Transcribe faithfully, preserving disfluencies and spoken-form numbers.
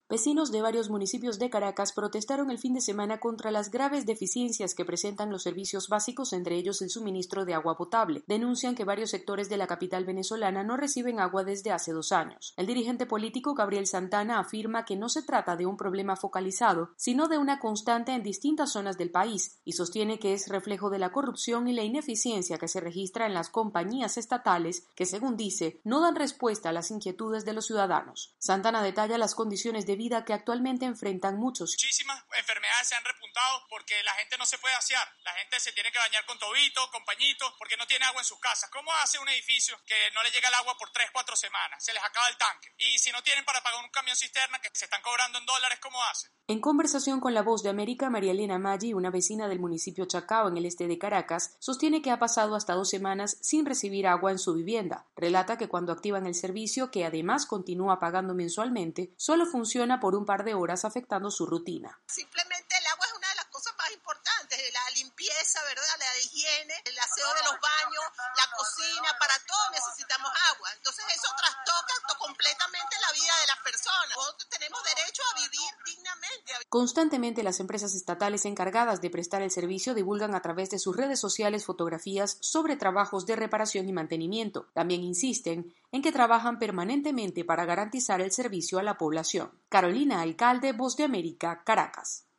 Vecinos de varios municipios de Caracas protestaron el fin de semana contra las graves deficiencias que presentan los servicios básicos, entre ellos el suministro de agua potable. Denuncian que varios sectores de la capital venezolana no reciben agua desde hace dos años. El dirigente político Gabriel Santana afirma que no se trata de un problema focalizado, sino de una constante en distintas zonas del país, y sostiene que es reflejo de la corrupción y la ineficiencia que se registra en las compañías estatales que, según dice, no dan respuesta a las inquietudes de los ciudadanos. Santana detalla las condiciones de vida que actualmente enfrentan muchos. Muchísimas enfermedades se han repuntado porque la gente no se puede asear, la gente se tiene que bañar con tobito, con pañito, porque no tiene agua en sus casas. ¿Cómo hace un edificio que no le llega el agua por tres, cuatro semanas? Se les acaba el tanque. Y si no tienen para pagar un camión cisterna que se están cobrando en dólares, ¿cómo hacen? En conversación con La Voz de América, María Elena Maggi, una vecina del municipio Chacao en el este de Caracas, sostiene que ha pasado hasta dos semanas sin recibir agua en su vivienda. Relata que cuando activan el servicio, que además continúa pagando mensualmente, solo funciona por un par de horas, afectando su rutina. Simplemente el agua es una de las cosas más importantes, la limpieza, ¿verdad? La higiene, el aseo de los baños, la cocina, para todo necesitamos agua. Entonces eso trastoca completamente la vida de las personas. Nosotros tenemos derecho a vivir dignamente. Constantemente las empresas estatales encargadas de prestar el servicio divulgan a través de sus redes sociales fotografías sobre trabajos de reparación y mantenimiento. También insisten en que trabajan permanentemente para garantizar el servicio a la población. Carolina Alcalde, Voz de América, Caracas.